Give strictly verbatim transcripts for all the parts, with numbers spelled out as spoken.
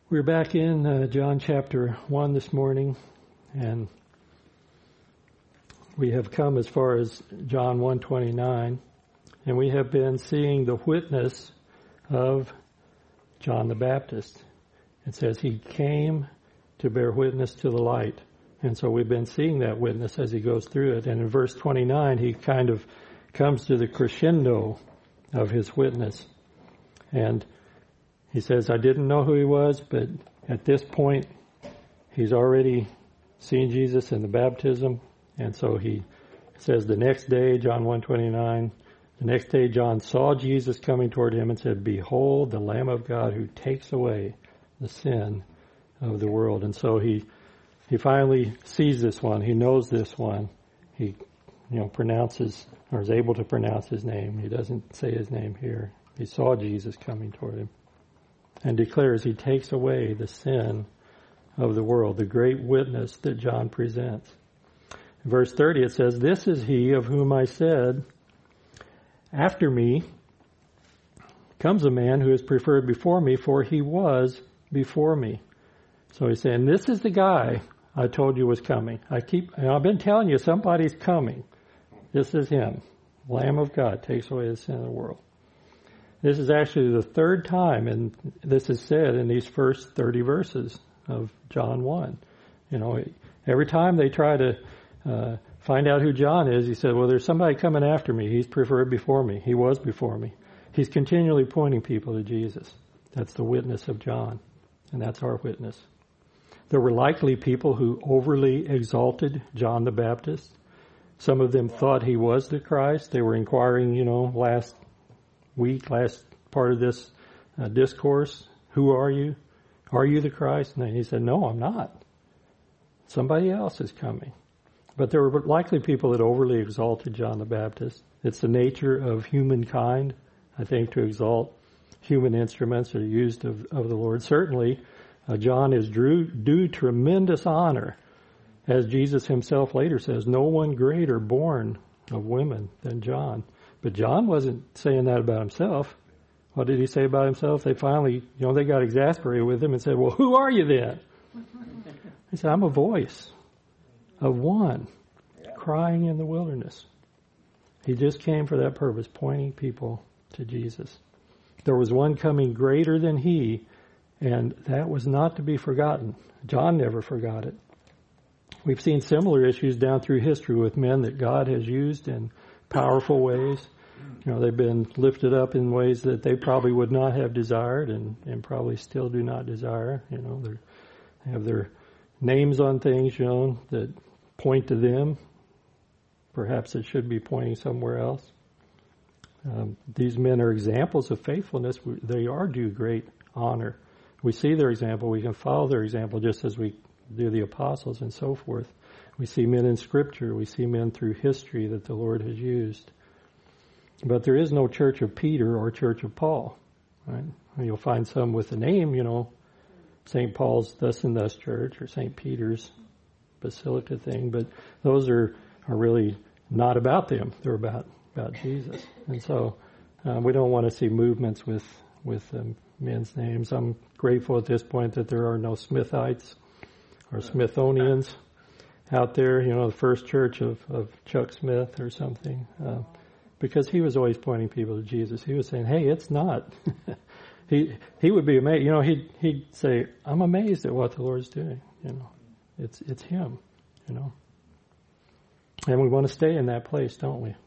We're back in uh, John chapter one this morning, and we have come as far as John one twenty-nine, and we have been seeing the witness of John the Baptist. It says he came to bear witness to the light, and so we've been seeing that witness as he goes through it. And in verse twenty-nine, he kind of comes to the crescendo of his witness, and he says, I didn't know who he was, but at this point, he's already seen Jesus in the baptism. And so he says the next day, John one twenty-nine, the next day John saw Jesus coming toward him and said, Behold, the Lamb of God who takes away the sin of the world. And so he he finally sees this one. He knows this one. He, you know, pronounces, or is able to pronounce his name. He doesn't say his name here. He saw Jesus coming toward him, and declares he takes away the sin of the world, the great witness that John presents. In verse thirty it says, This is he of whom I said, After me comes a man who is preferred before me, for he was before me. So he's saying, this is the guy I told you was coming. I keep, I've been telling you somebody's coming. This is him. Lamb of God takes away the sin of the world. This is actually the third time, and this is said in these first thirty verses of John one. You know, every time they try to uh, find out who John is, he said, well, there's somebody coming after me. He's preferred before me. He was before me. He's continually pointing people to Jesus. That's the witness of John, and that's our witness. There were likely people who overly exalted John the Baptist. Some of them thought he was the Christ. They were inquiring, you know, last week, last part of this uh, discourse, who are you? Are you the Christ? And he said, no, I'm not. Somebody else is coming. But there were likely people that overly exalted John the Baptist. It's the nature of humankind, I think, to exalt human instruments that are used of, of the Lord. Certainly, uh, John is due, due tremendous honor, as Jesus himself later says, no one greater born of women than John. But John wasn't saying that about himself. What did he say about himself? They finally, you know, they got exasperated with him and said, well, who are you then? He said, I'm a voice of one crying in the wilderness. He just came for that purpose, pointing people to Jesus. There was one coming greater than he, and that was not to be forgotten. John never forgot it. We've seen similar issues down through history with men that God has used in powerful ways. You know, they've been lifted up in ways that they probably would not have desired, and, and probably still do not desire. You know, they have their names on things, you know, that point to them. Perhaps it should be pointing somewhere else. Um, these men are examples of faithfulness. They are due great honor. We see their example. We can follow their example just as we do the apostles and so forth. We see men in Scripture. We see men through history that the Lord has used. But there is no Church of Peter or Church of Paul. Right? You'll find some with the name, you know, Saint Paul's thus and thus church or Saint Peter's Basilica thing, but those are, are really not about them. They're about, about Jesus. And so uh, we don't want to see movements with, with um, men's names. I'm grateful at this point that there are no Smithites or Smithonians out there, you know, the first church of, of Chuck Smith or something, uh, because he was always pointing people to Jesus. He was saying, hey, it's not. he he would be amazed. You know, he'd, he'd say, I'm amazed at what the Lord's doing. You know, it's it's him, you know. And we want to stay in that place, don't we?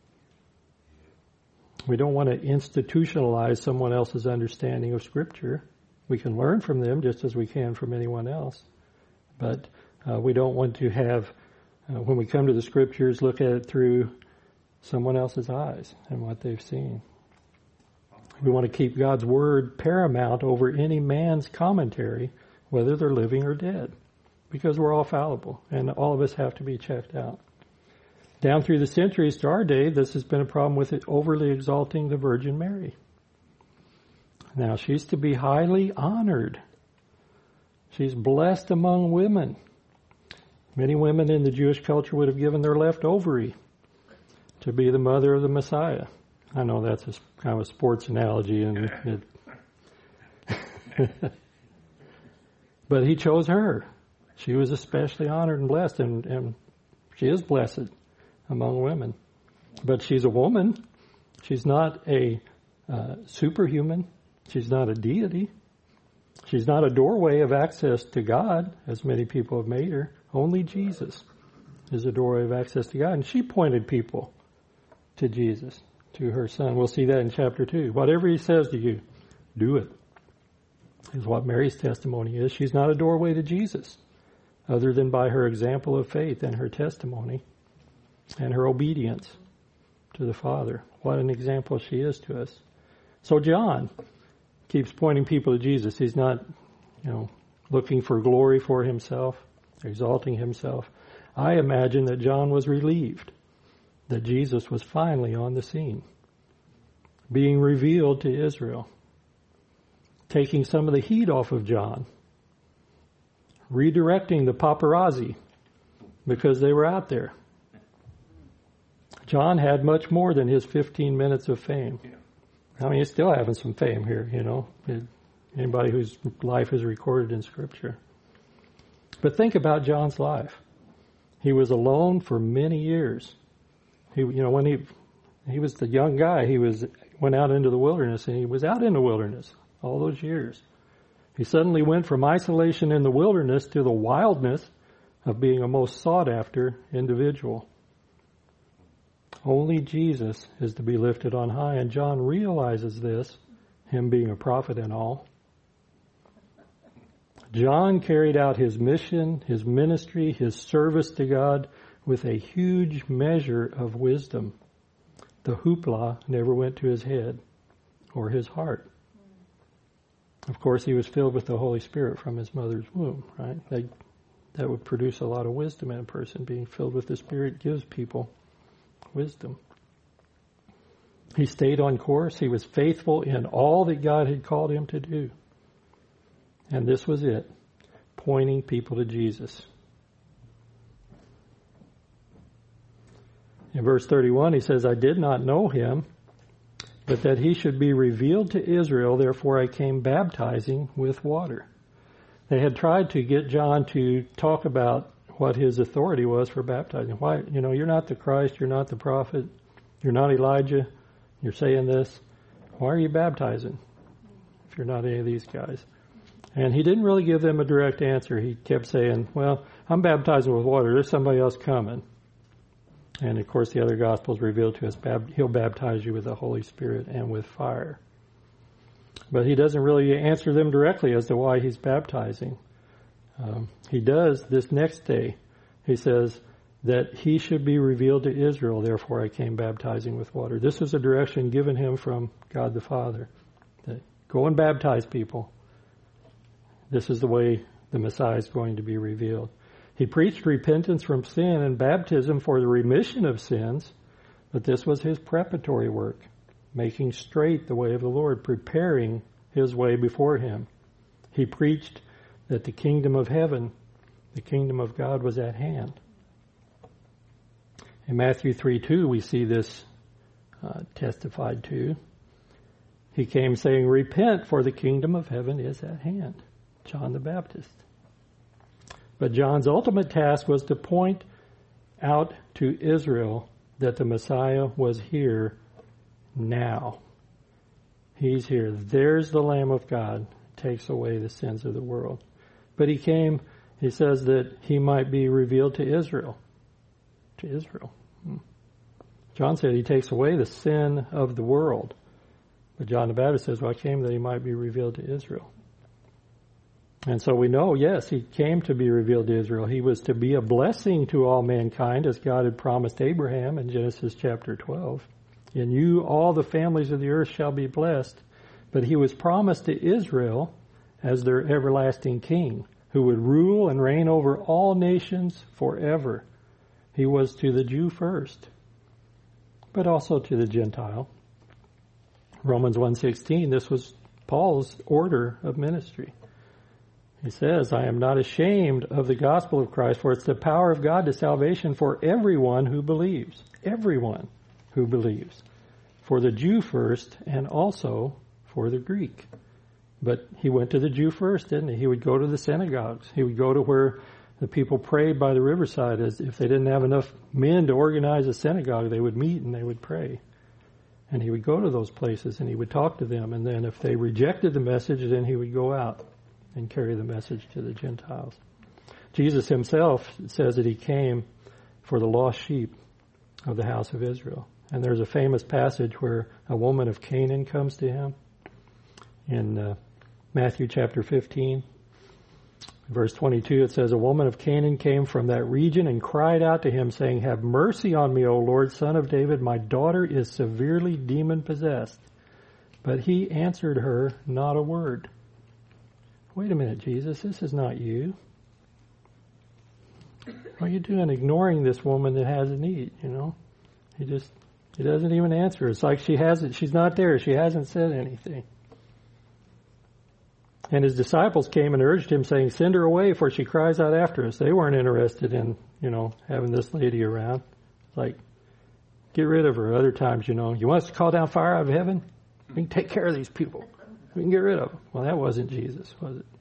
We don't want to institutionalize someone else's understanding of Scripture. We can learn from them just as we can from anyone else. But uh, we don't want to have, uh, when we come to the Scriptures, look at it through someone else's eyes and what they've seen. We want to keep God's Word paramount over any man's commentary, whether they're living or dead, because we're all fallible and all of us have to be checked out. Down through the centuries to our day, this has been a problem with it overly exalting the Virgin Mary. Now, she's to be highly honored. She's blessed among women. Many women in the Jewish culture would have given their left ovary to be the mother of the Messiah. I know that's a kind of a sports analogy, and it, But he chose her. She was especially honored and blessed, and, and she is blessed among women. But she's a woman. She's not a uh, superhuman. She's not a deity. She's not a doorway of access to God, as many people have made her. Only Jesus is a doorway of access to God. And she pointed people to Jesus, to her son. We'll see that in chapter two. Whatever he says to you, do it, is what Mary's testimony is. She's not a doorway to Jesus, other than by her example of faith and her testimony and her obedience to the Father. What an example she is to us. So John keeps pointing people to Jesus. He's not, you know, looking for glory for himself, exalting himself. I imagine that John was relieved that Jesus was finally on the scene, being revealed to Israel, taking some of the heat off of John, redirecting the paparazzi because they were out there. John had much more than his fifteen minutes of fame. I mean, he's still having some fame here, you know, anybody whose life is recorded in Scripture. But think about John's life. He was alone for many years. He, you know, when he he was the young guy, he was went out into the wilderness, and he was out in the wilderness all those years. He suddenly went from isolation in the wilderness to the wildness of being a most sought-after individual. Only Jesus is to be lifted on high, and John realizes this, him being a prophet and all. John carried out his mission, his ministry, his service to God with a huge measure of wisdom. The hoopla never went to his head or his heart. Of course, he was filled with the Holy Spirit from his mother's womb, right? That, that would produce a lot of wisdom in a person. Being filled with the Spirit gives people wisdom. He stayed on course. He was faithful in all that God had called him to do. And this was it, pointing people to Jesus. In verse thirty-one, he says, I did not know him, but that he should be revealed to Israel, therefore I came baptizing with water. They had tried to get John to talk about what his authority was for baptizing. Why, you know, you're not the Christ, you're not the prophet, you're not Elijah, you're saying this. Why are you baptizing if you're not any of these guys? And he didn't really give them a direct answer. He kept saying, well, I'm baptizing with water. There's somebody else coming. And of course the other Gospels reveal to us, he'll baptize you with the Holy Spirit and with fire. But he doesn't really answer them directly as to why he's baptizing. Um, he does this next day. He says that he should be revealed to Israel, therefore I came baptizing with water. This is a direction given him from God the Father. That go and baptize people. This is the way the Messiah is going to be revealed. He preached repentance from sin and baptism for the remission of sins, but this was his preparatory work, making straight the way of the Lord, preparing his way before him. He preached that the kingdom of heaven, the kingdom of God, was at hand. In Matthew three two, we see this uh, testified to. He came saying, repent, for the kingdom of heaven is at hand. John the Baptist. But John's ultimate task was to point out to Israel that the Messiah was here now. He's here. There's the Lamb of God, takes away the sins of the world. But he came, he says, that he might be revealed to Israel. To Israel. Hmm. John said he takes away the sin of the world. But John the Baptist says, well, I came that he might be revealed to Israel. And so we know, yes, he came to be revealed to Israel. He was to be a blessing to all mankind, as God had promised Abraham in Genesis chapter twelve. In you all the families of the earth shall be blessed. But he was promised to Israel as their everlasting king, who would rule and reign over all nations forever. He was to the Jew first, but also to the Gentile. Romans one sixteen, this was Paul's order of ministry. He says, I am not ashamed of the gospel of Christ, for it's the power of God to salvation for everyone who believes. Everyone who believes. For the Jew first, and also for the Greek. But he went to the Jew first, didn't he? He would go to the synagogues. He would go to where the people prayed by the riverside. As if they didn't have enough men to organize a synagogue, they would meet and they would pray. And he would go to those places and he would talk to them. And then if they rejected the message, then he would go out and carry the message to the Gentiles. Jesus himself says that he came for the lost sheep of the house of Israel. And there's a famous passage where a woman of Canaan comes to him in uh, Matthew chapter fifteen. Verse twenty-two, it says, a woman of Canaan came from that region and cried out to him, saying, have mercy on me, O Lord, son of David. My daughter is severely demon-possessed. But he answered her not a word. Wait a minute, Jesus, this is not you. What are you doing ignoring this woman that has a need, you know? He just, he doesn't even answer. It's like she hasn't, she's not there. She hasn't said anything. And his disciples came and urged him, saying, send her away, for she cries out after us. They weren't interested in, you know, having this lady around. It's like, get rid of her. Other times, you know, you want us to call down fire out of heaven? We can take care of these people. We can get rid of them. Well, that wasn't Jesus, was it?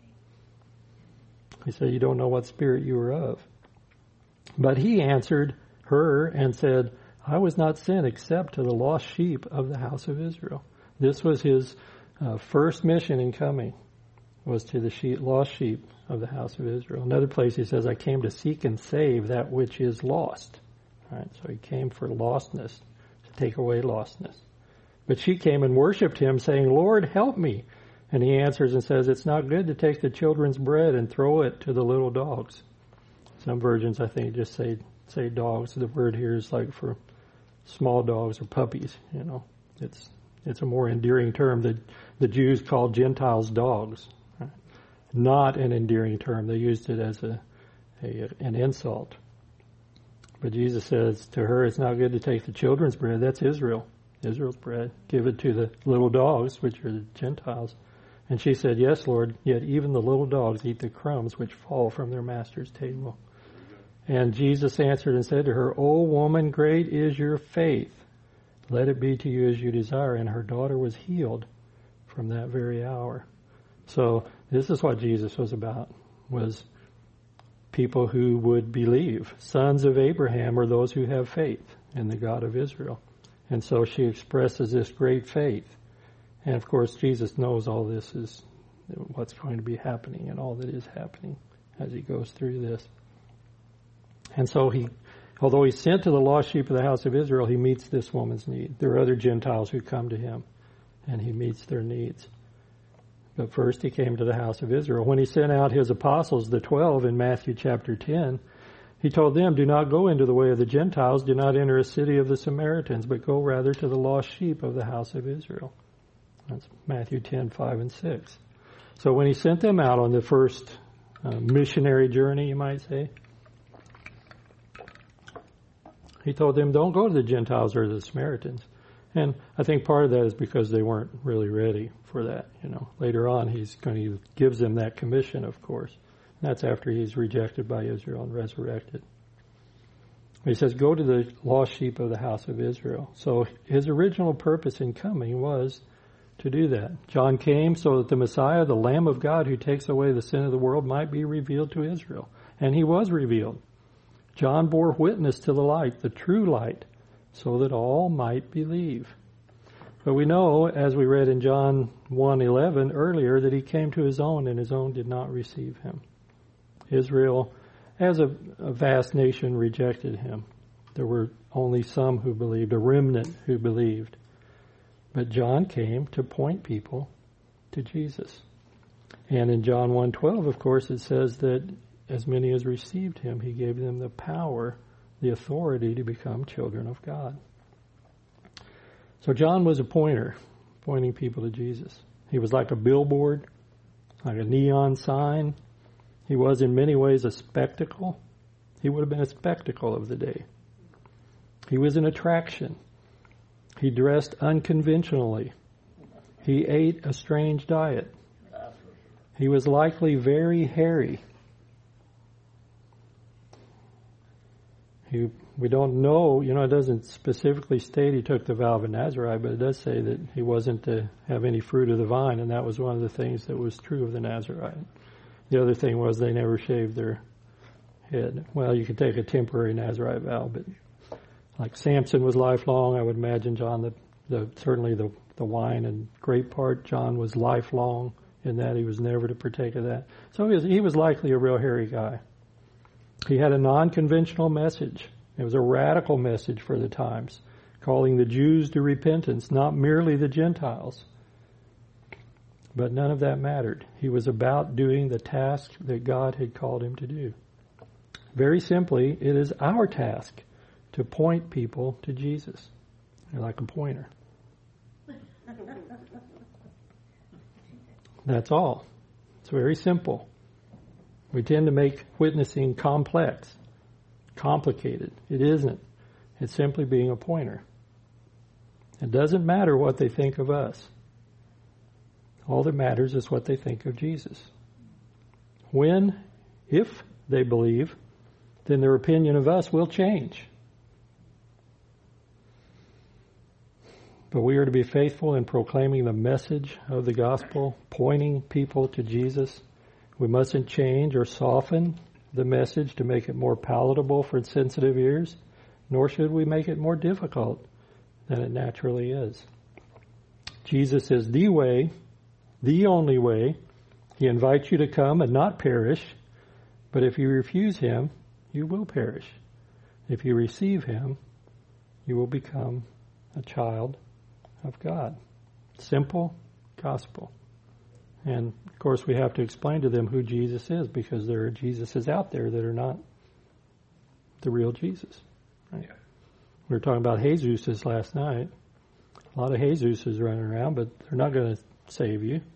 He said, you don't know what spirit you were of. But he answered her and said, I was not sent except to the lost sheep of the house of Israel. This was his uh, first mission in coming. Was to the sheep, lost sheep of the house of Israel. Another place he says, I came to seek and save that which is lost. All right, so he came for lostness, to take away lostness. But she came and worshipped him, saying, Lord, help me. And he answers and says, it's not good to take the children's bread and throw it to the little dogs. Some versions, I think, just say say dogs. The word here is like for small dogs or puppies, you know. It's it's a more endearing term that the Jews called Gentiles dogs. Not an endearing term. They used it as a, a an insult. But Jesus says to her, it's not good to take the children's bread. That's Israel. Israel's bread. Give it to the little dogs, which are the Gentiles. And she said, yes, Lord, yet even the little dogs eat the crumbs which fall from their master's table. And Jesus answered and said to her, O woman, great is your faith. Let it be to you as you desire. And her daughter was healed from that very hour. So this is what Jesus was about, was people who would believe. Sons of Abraham are those who have faith in the God of Israel. And so she expresses this great faith. And of course, Jesus knows all this is what's going to be happening and all that is happening as he goes through this. And so he, although he's sent to the lost sheep of the house of Israel, he meets this woman's need. There are other Gentiles who come to him, and he meets their needs. But first he came to the house of Israel. When he sent out his apostles, the twelve, in Matthew chapter ten, he told them, do not go into the way of the Gentiles, do not enter a city of the Samaritans, but go rather to the lost sheep of the house of Israel. That's Matthew ten, five and six. So when he sent them out on the first uh, missionary journey, you might say, he told them, don't go to the Gentiles or the Samaritans. And I think part of that is because they weren't really ready for that. You know, later on, he's going to gives them that commission, of course. And that's after he's rejected by Israel and resurrected. He says, go to the lost sheep of the house of Israel. So his original purpose in coming was to do that. John came so that the Messiah, the Lamb of God who takes away the sin of the world, might be revealed to Israel. And he was revealed. John bore witness to the light, the true light, so that all might believe. But we know, as we read in John one eleven earlier, that he came to his own, and his own did not receive him. Israel, as a, a vast nation, rejected him. There were only some who believed, a remnant who believed. But John came to point people to Jesus. And in John one twelve, of course, it says that as many as received him, he gave them the power, the authority to become children of God. So John was a pointer, pointing people to Jesus. He was like a billboard, like a neon sign. He was in many ways a spectacle. He would have been a spectacle of the day. He was an attraction. He dressed unconventionally. He ate a strange diet. He was likely very hairy. He we don't know, you know, it doesn't specifically state he took the vow of a Nazirite, but it does say that he wasn't to have any fruit of the vine, and that was one of the things that was true of the Nazirite. The other thing was they never shaved their head. Well, you could take a temporary Nazirite vow, but like Samson was lifelong, I would imagine John, the, the certainly the, the wine and grape part, John was lifelong in that he was never to partake of that. So he was, he was likely a real hairy guy. He had a non-conventional message. It was a radical message for the times, calling the Jews to repentance, not merely the Gentiles. But none of that mattered. He was about doing the task that God had called him to do. Very simply, it is our task to point people to Jesus. You're like a pointer. That's all. It's very simple. We tend to make witnessing complex, complicated. It isn't. It's simply being a pointer. It doesn't matter what they think of us. All that matters is what they think of Jesus. When, if they believe, then their opinion of us will change. But we are to be faithful in proclaiming the message of the gospel, pointing people to Jesus. We mustn't change or soften the message to make it more palatable for sensitive ears, nor should we make it more difficult than it naturally is. Jesus is the way, the only way. He invites you to come and not perish, but if you refuse him, you will perish. If you receive him, you will become a child of God. Simple gospel. And of course we have to explain to them who Jesus is, because there are Jesuses out there that are not the real Jesus. Right? Yeah. We were talking about Jesuses last night. A lot of Jesuses running around, but they're not going to save you.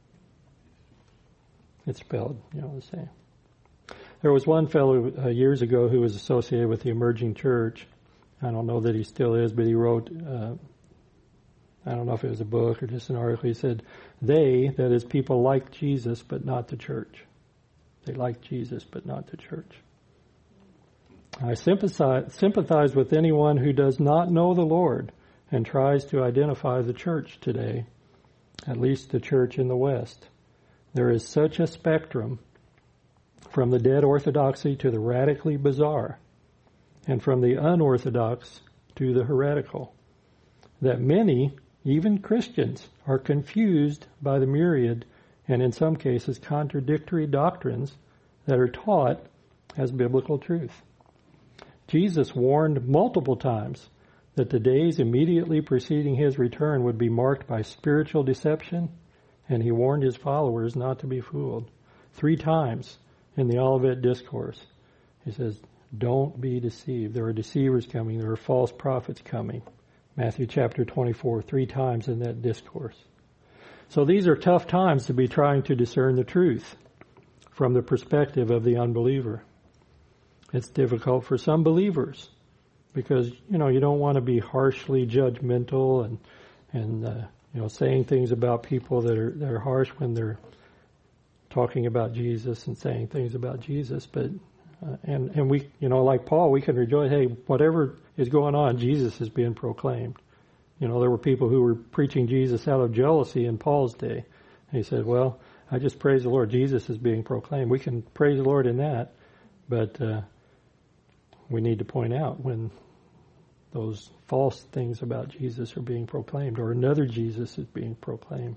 It's spelled, you know, the same. There was one fellow uh, years ago who was associated with the Emerging Church. I don't know that he still is, but he wrote, uh, I don't know if it was a book or just an article. He said, they, that is, people like Jesus, but not the church. They like Jesus, but not the church. I sympathize, sympathize with anyone who does not know the Lord and tries to identify the church today, at least the church in the West. There is such a spectrum from the dead orthodoxy to the radically bizarre, and from the unorthodox to the heretical, that many, even Christians, are confused by the myriad and in some cases contradictory doctrines that are taught as biblical truth. Jesus warned multiple times that the days immediately preceding his return would be marked by spiritual deception, and he warned his followers not to be fooled. Three times in the Olivet Discourse, he says, don't be deceived. There are deceivers coming. There are false prophets coming. Matthew chapter twenty-four, three times in that discourse. So these are tough times to be trying to discern the truth from the perspective of the unbeliever. It's difficult for some believers because, you know, you don't want to be harshly judgmental and, and uh, you know, saying things about people that are, that are harsh when they're talking about Jesus and saying things about Jesus. But Uh, and, and we, you know, like Paul, we can rejoice, hey, whatever is going on, Jesus is being proclaimed. You know, there were people who were preaching Jesus out of jealousy in Paul's day. And he said, well, I just praise the Lord. Jesus is being proclaimed. We can praise the Lord in that, but uh, we need to point out when those false things about Jesus are being proclaimed or another Jesus is being proclaimed.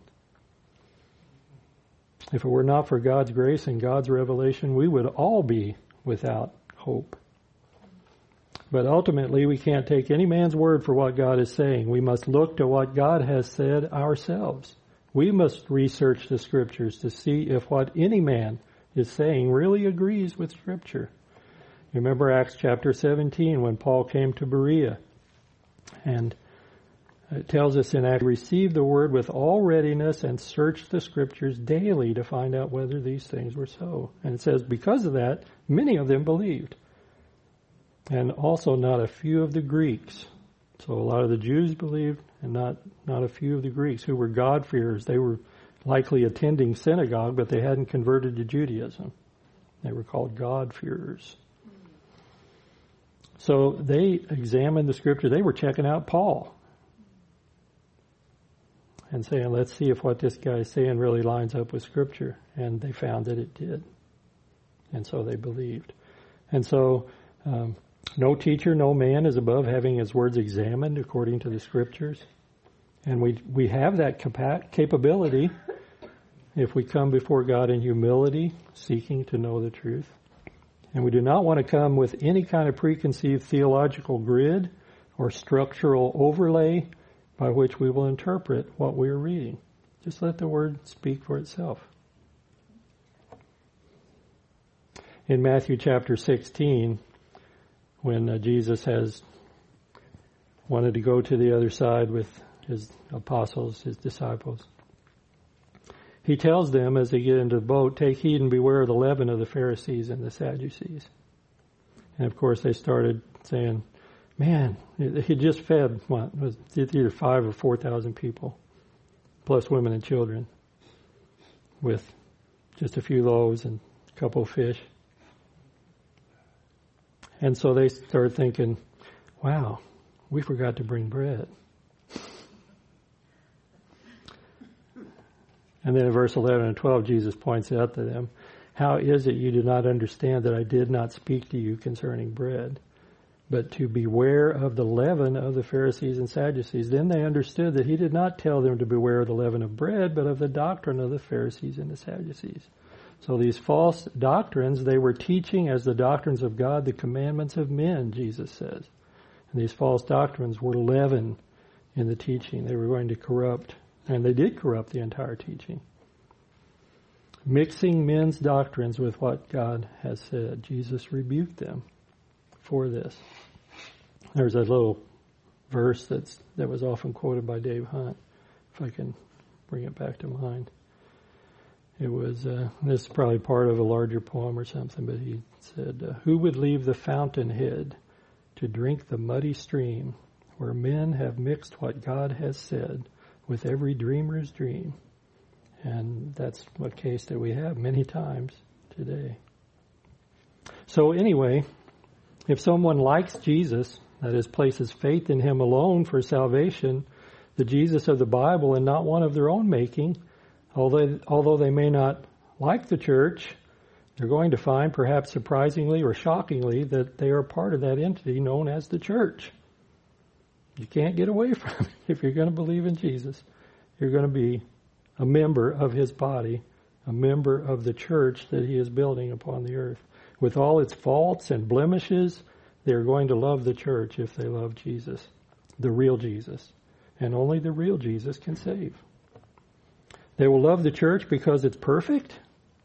If it were not for God's grace and God's revelation, we would all be without hope. But ultimately, we can't take any man's word for what God is saying. We must look to what God has said ourselves. We must research the Scriptures to see if what any man is saying really agrees with Scripture. You remember Acts chapter seventeen when Paul came to Berea, and it tells us in Acts, receive the word with all readiness and search the Scriptures daily to find out whether these things were so. And it says, because of that, many of them believed. And also not a few of the Greeks. So a lot of the Jews believed, and not, not a few of the Greeks who were God-fearers. They were likely attending synagogue, but they hadn't converted to Judaism. They were called God-fearers. So they examined the scripture. They were checking out Paul and saying, let's see if what this guy's saying really lines up with scripture. And they found that it did. And so they believed. And so um, no teacher, no man is above having his words examined according to the scriptures. And we we have that capa- capability if we come before God in humility, seeking to know the truth. And we do not want to come with any kind of preconceived theological grid or structural overlay by which we will interpret what we are reading. Just let the word speak for itself. In Matthew chapter sixteen, when uh, Jesus has wanted to go to the other side with his apostles, his disciples, he tells them as they get into the boat, take heed and beware of the leaven of the Pharisees and the Sadducees. And of course they started saying, man, he just fed, what, was it either five or four thousand people, plus women and children, with just a few loaves and a couple of fish. And so they started thinking, wow, we forgot to bring bread. And then in verse eleven and twelve, Jesus points out to them, how is it you do not understand that I did not speak to you concerning bread, but to beware of the leaven of the Pharisees and Sadducees? Then they understood that he did not tell them to beware of the leaven of bread, but of the doctrine of the Pharisees and the Sadducees. So these false doctrines, they were teaching as the doctrines of God the commandments of men, Jesus says. And these false doctrines were leaven in the teaching. They were going to corrupt, and they did corrupt the entire teaching. Mixing men's doctrines with what God has said. Jesus rebuked them for this. There's a little verse that's that was often quoted by Dave Hunt, if I can bring it back to mind. It was, uh, this is probably part of a larger poem or something, but he said, uh, who would leave the fountainhead to drink the muddy stream where men have mixed what God has said with every dreamer's dream? And that's what case that we have many times today. So anyway, if someone likes Jesus, that is, places faith in him alone for salvation, the Jesus of the Bible and not one of their own making, although, although they may not like the church, they're going to find, perhaps surprisingly or shockingly, that they are part of that entity known as the church. You can't get away from it. If you're going to believe in Jesus, you're going to be a member of his body, a member of the church that he is building upon the earth. With all its faults and blemishes, they're going to love the church if they love Jesus, the real Jesus. And only the real Jesus can save. They will love the church because it's perfect?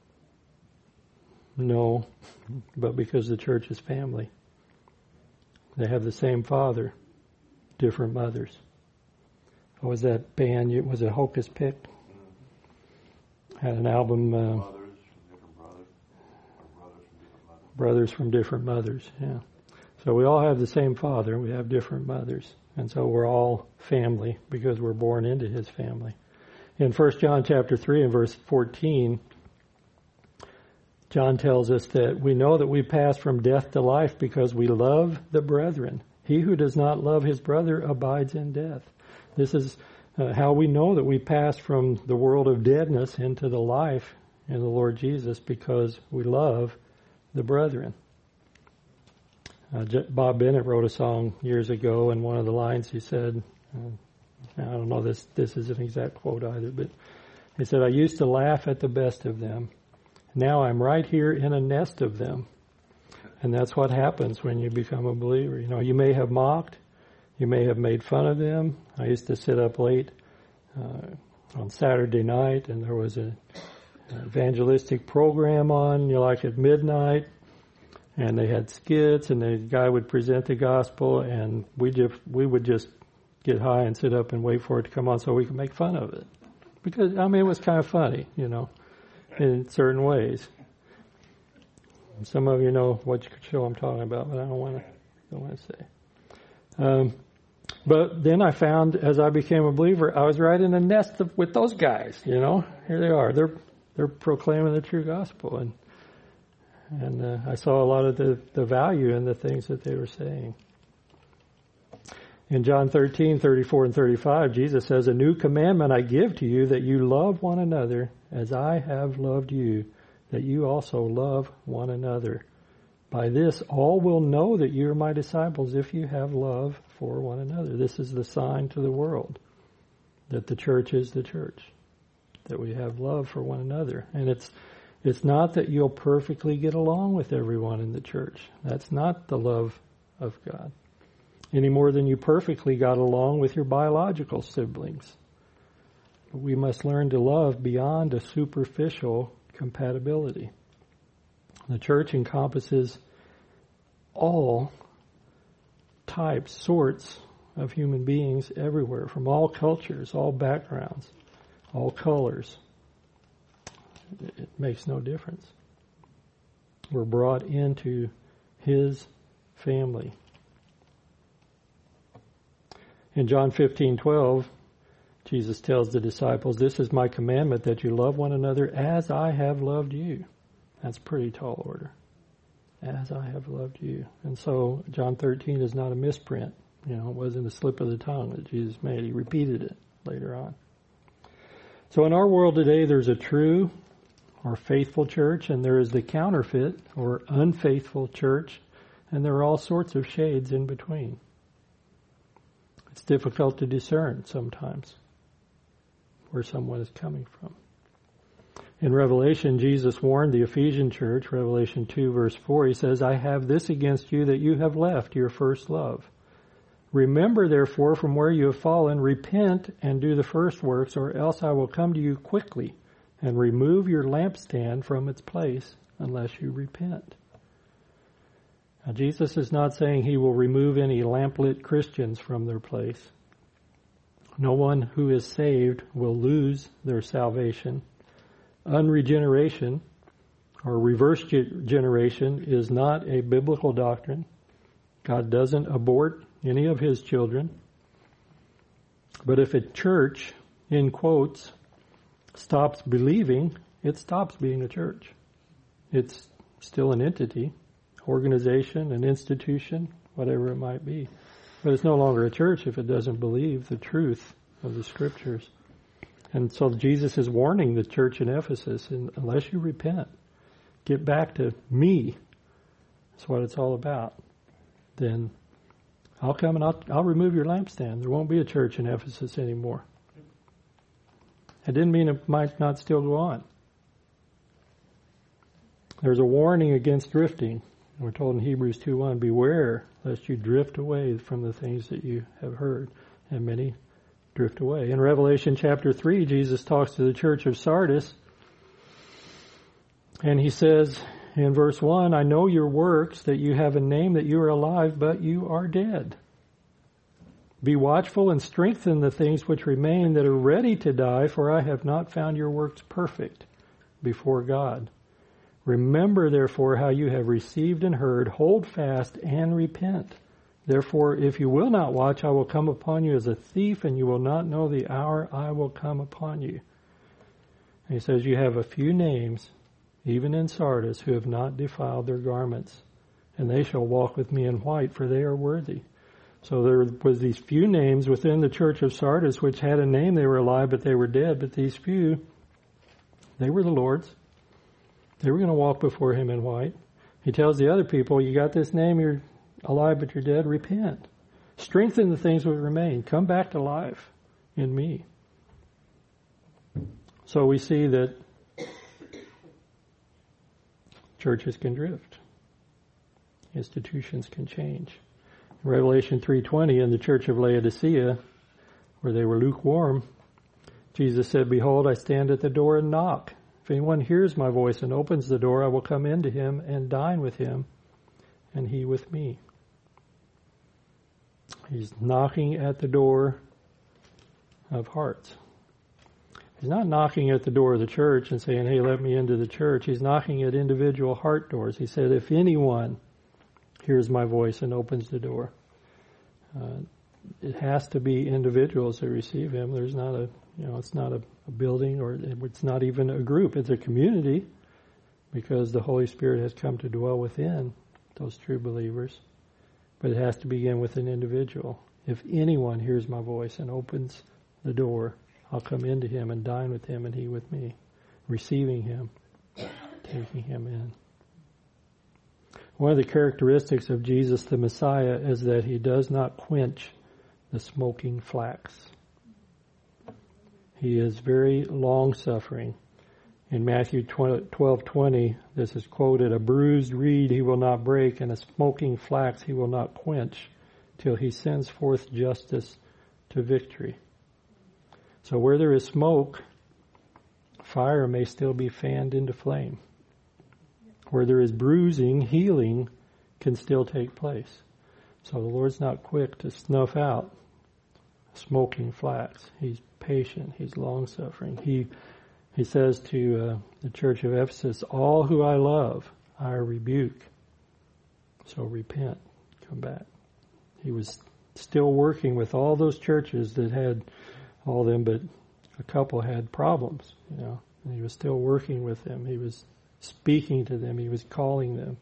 No, but because the church is family. They have the same father, different mothers. What was that band? Was it Hocus Pick? Had an album, uh, Mothers from different brothers, or brothers from different mothers. Brothers from different mothers, yeah. So we all have the same father, we have different mothers. And so we're all family because we're born into his family. In First John chapter three and verse fourteen, John tells us that we know that we pass from death to life because we love the brethren. He who does not love his brother abides in death. This is uh, how we know that we pass from the world of deadness into the life in the Lord Jesus, because we love the brethren. Uh, J- Bob Bennett wrote a song years ago, and one of the lines he said, uh, I don't know, this this is an exact quote either, but he said, I used to laugh at the best of them. Now I'm right here in a nest of them. And that's what happens when you become a believer. You know, you may have mocked, you may have made fun of them. I used to sit up late uh, on Saturday night, and there was a, an evangelistic program on, you know, like at midnight, and they had skits, and the guy would present the gospel, and we just we would just get high and sit up and wait for it to come on so we could make fun of it. Because, I mean, it was kind of funny, you know, in certain ways. Some of you know what show I'm talking about, but I don't want to don't want to say. Um, but then I found, as I became a believer, I was right in a nest of, with those guys. You know, here they are. They're they're proclaiming the true gospel, and And uh, I saw a lot of the, the value in the things that they were saying. In John thirteen, thirty-four and thirty-five, Jesus says, "A new commandment I give to you, that you love one another as I have loved you, that you also love one another. By this all will know that you are my disciples if you have love for one another." This is the sign to the world that the church is the church, that we have love for one another. And it's it's not that you'll perfectly get along with everyone in the church. That's not the love of God, any more than you perfectly got along with your biological siblings. But we must learn to love beyond a superficial compatibility. The church encompasses all types, sorts of human beings everywhere, from all cultures, all backgrounds, all colors. It makes no difference. We're brought into His family. In John fifteen twelve, Jesus tells the disciples, "This is my commandment, that you love one another as I have loved you." That's pretty tall order. As I have loved you. And so John thirteen is not a misprint. You know, it wasn't a slip of the tongue that Jesus made. He repeated it later on. So in our world today, there's a true or faithful church, and there is the counterfeit or unfaithful church, and there are all sorts of shades in between. It's difficult to discern sometimes where someone is coming from. In Revelation, Jesus warned the Ephesian church, Revelation two verse four, he says, "I have this against you, that you have left your first love. Remember therefore from where you have fallen, repent and do the first works, or else I will come to you quickly and remove your lampstand from its place unless you repent." Now, Jesus is not saying He will remove any lamplit Christians from their place. No one who is saved will lose their salvation. Unregeneration, or reverse generation, is not a biblical doctrine. God doesn't abort any of His children. But if a church, in quotes, stops believing, it stops being a church. It's still an entity, organization, an institution, whatever it might be. But it's no longer a church if it doesn't believe the truth of the Scriptures. And so Jesus is warning the church in Ephesus, unless you repent, get back to me, that's what it's all about, then I'll come and I'll, I'll remove your lampstand. There won't be a church in Ephesus anymore. It didn't mean it might not still go on. There's a warning against drifting. We're told in Hebrews two one, "Beware lest you drift away from the things that you have heard," and many drift away. In Revelation chapter three, Jesus talks to the church of Sardis, and He says in verse one, "I know your works, that you have a name, that you are alive, but you are dead. Be watchful and strengthen the things which remain that are ready to die, for I have not found your works perfect before God. Remember, therefore, how you have received and heard, hold fast and repent. Therefore, if you will not watch, I will come upon you as a thief, and you will not know the hour I will come upon you." And He says, "You have a few names, even in Sardis, who have not defiled their garments, and they shall walk with me in white, for they are worthy." So there was these few names within the church of Sardis which had a name, they were alive, but they were dead. But these few, they were the Lord's. They were going to walk before Him in white. He tells the other people, "You got this name, you're alive, but you're dead. Repent. Strengthen the things that remain. Come back to life in me." So we see that churches can drift. Institutions can change. In Revelation three twenty, in the church of Laodicea, where they were lukewarm, Jesus said, "Behold, I stand at the door and knock. If anyone hears my voice and opens the door, I will come into him and dine with him, and he with me." He's knocking at the door of hearts. He's not knocking at the door of the church and saying, "Hey, let me into the church." He's knocking at individual heart doors. He said, "If anyone hears my voice and opens the door," uh, it has to be individuals that receive Him. There's not a, you know, it's not a, a building, or it's not even a group. It's a community, because the Holy Spirit has come to dwell within those true believers. But it has to begin with an individual. If anyone hears my voice and opens the door, I'll come into him and dine with him and he with me, receiving him, taking him in. One of the characteristics of Jesus the Messiah is that he does not quench the smoking flax. He is very long-suffering. In Matthew twelve twenty, this is quoted, "A bruised reed he will not break, and a smoking flax he will not quench, till he sends forth justice to victory." So where there is smoke, fire may still be fanned into flame. Where there is bruising, healing can still take place. So the Lord's not quick to snuff out smoking flax. He's patient. He's long-suffering. He he says to uh, the church of Ephesus, "All who I love, I rebuke. So repent, come back." He was still working with all those churches that had all of them, but a couple had problems, you know. And he was still working with them. He was speaking to them. He was calling them.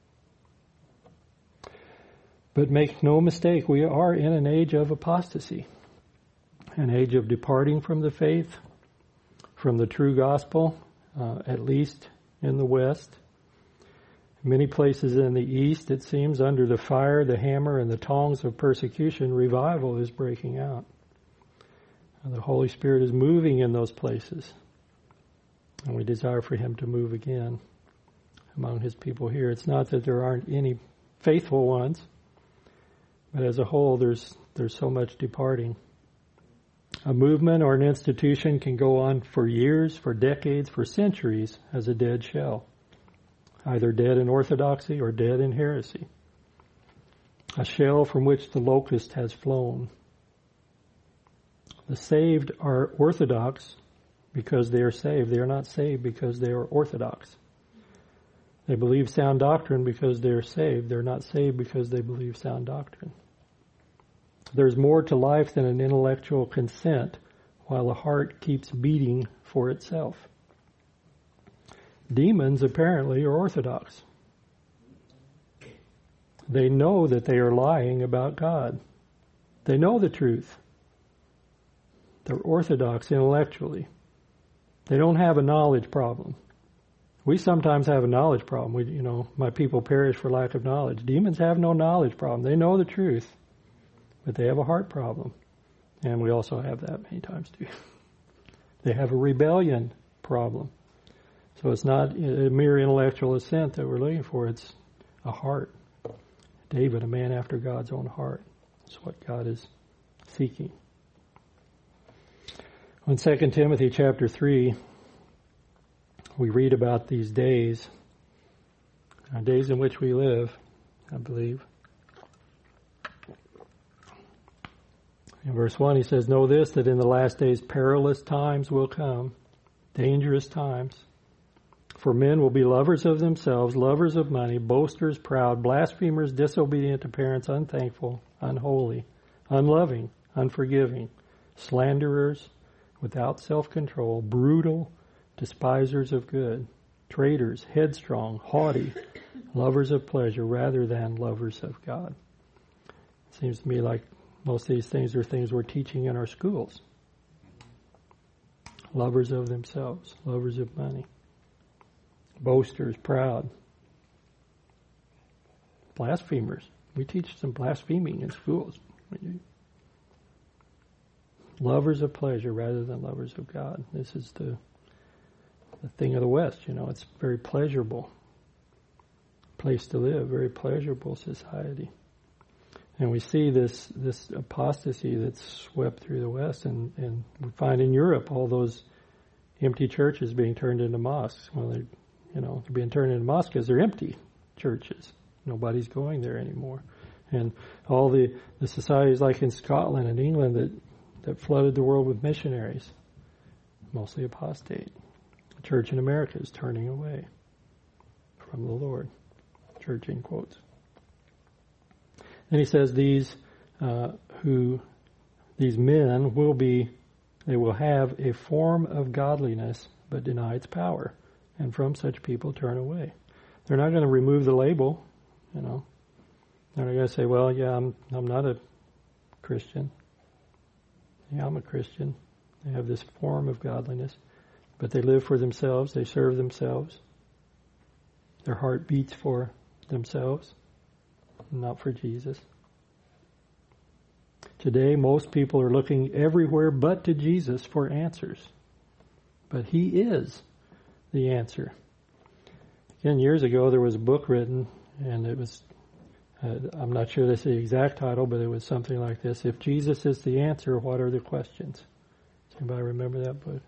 But make no mistake, we are in an age of apostasy, an age of departing from the faith, from the true gospel, uh, at least in the West. Many places in the East, it seems, under the fire, the hammer, and the tongs of persecution, revival is breaking out. And the Holy Spirit is moving in those places. And we desire for him to move again among his people here. It's not that there aren't any faithful ones, but as a whole, there's there's so much departing. A movement or an institution can go on for years, for decades, for centuries as a dead shell, either dead in orthodoxy or dead in heresy. A shell from which the locust has flown. The saved are orthodox because they are saved. They are not saved because they are orthodox. They believe sound doctrine because they are saved. They're not saved because they believe sound doctrine. There's more to life than an intellectual consent while the heart keeps beating for itself. Demons apparently are orthodox. They know that they are lying about God. They know the truth. They're orthodox intellectually. They don't have a knowledge problem. We sometimes have a knowledge problem. We, you know, my people perish for lack of knowledge. Demons have no knowledge problem. They know the truth, but they have a heart problem. And we also have that many times too. They have a rebellion problem. So it's not a mere intellectual assent that we're looking for. It's a heart. David, a man after God's own heart. That's what God is seeking. In Second Timothy chapter three, we read about these days, uh, days in which we live, I believe. In verse one he says, "Know this, that in the last days perilous times will come, dangerous times. For men will be lovers of themselves, lovers of money, boasters, proud, blasphemers, disobedient to parents, unthankful, unholy, unloving, unforgiving, slanderers, without self-control, brutal, despisers of good, traitors, headstrong, haughty, lovers of pleasure rather than lovers of God." It seems to me like most of these things are things we're teaching in our schools. Lovers of themselves, lovers of money, boasters, proud, blasphemers. We teach some blaspheming in schools. Lovers of pleasure rather than lovers of God. This is the the thing of the West, you know. It's a very pleasurable place to live, very pleasurable society. And we see this this apostasy that's swept through the West, and, and we find in Europe all those empty churches being turned into mosques. Well, they're, you know, they're being turned into mosques because they're empty churches. Nobody's going there anymore. And all the, the societies like in Scotland and England that that flooded the world with missionaries, mostly apostate. The church in America is turning away from the Lord. Church in quotes. Then he says these uh, who, these men will be, they will have a form of godliness but deny its power. and from such people turn away. They're not going to remove the label, you know. They're not going to say, well, yeah, I'm I'm not a Christian. Yeah, I'm a Christian. They have this form of godliness, but they live for themselves. They serve themselves. Their heart beats for themselves, not for Jesus. Today, most people are looking everywhere but to Jesus for answers. But He is the answer. Again, years ago, there was a book written, and it was, uh, I'm not sure that's the exact title, but it was something like this. If Jesus is the answer, what are the questions? Does anybody remember that book?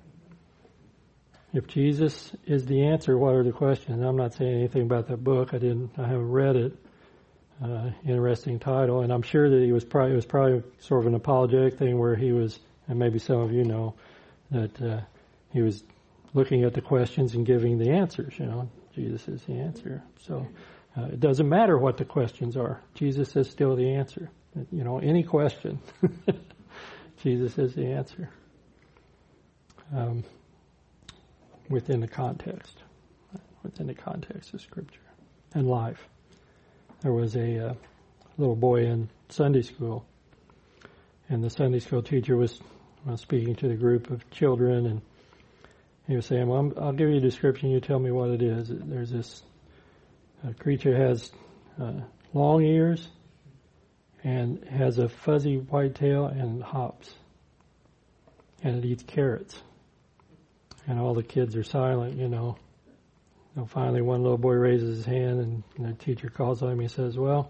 If Jesus is the answer, what are the questions? I'm not saying anything about that book. I didn't. I haven't read it. Uh, interesting title, and I'm sure that he was probably it was probably sort of an apologetic thing where he was, and maybe some of you know that uh, he was looking at the questions and giving the answers. You know, Jesus is the answer. So uh, it doesn't matter what the questions are. Jesus is still the answer. You know, any question, Jesus is the answer. Um, within the context, within the context of Scripture and life. There was a uh, little boy in Sunday school, and the Sunday school teacher was well, speaking to the group of children, and he was saying, well, I'm, I'll give you a description, you tell me what it is. There's this uh, creature has uh, long ears and has a fuzzy white tail and hops, and it eats carrots. And all the kids are silent, you know. And finally, one little boy raises his hand, and the teacher calls on him. He says, well,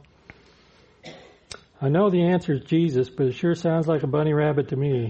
I know the answer is Jesus, but it sure sounds like a bunny rabbit to me.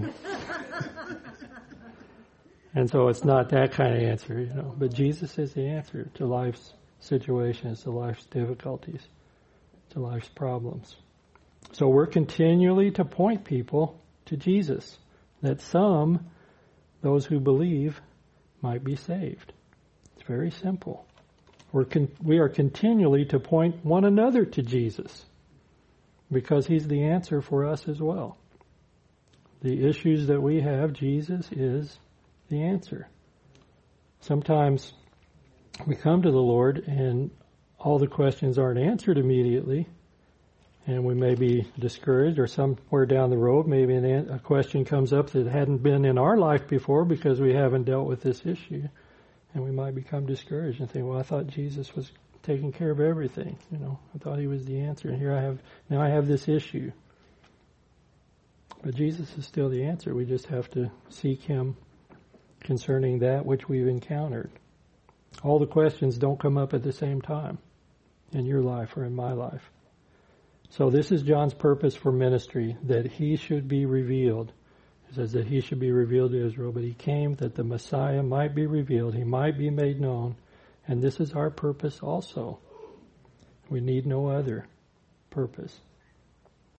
And so it's not that kind of answer, you know. But Jesus is the answer to life's situations, to life's difficulties, to life's problems. So we're continually to point people to Jesus, that some, those who believe, might be saved. It's very simple. We're con- we are continually to point one another to Jesus because He's the answer for us as well. The issues that we have, Jesus is the answer. Sometimes we come to the Lord and all the questions aren't answered immediately, and we may be discouraged, or somewhere down the road maybe an an- a question comes up that hadn't been in our life before because we haven't dealt with this issue. And we might become discouraged and think, well, I thought Jesus was taking care of everything. You know, I thought He was the answer. And here I have, now I have this issue. But Jesus is still the answer. We just have to seek Him concerning that which we've encountered. All the questions don't come up at the same time in your life or in my life. So this is John's purpose for ministry, that he should be revealed. It says that he should be revealed to Israel, but he came that the Messiah might be revealed, he might be made known, and this is our purpose also. We need no other purpose.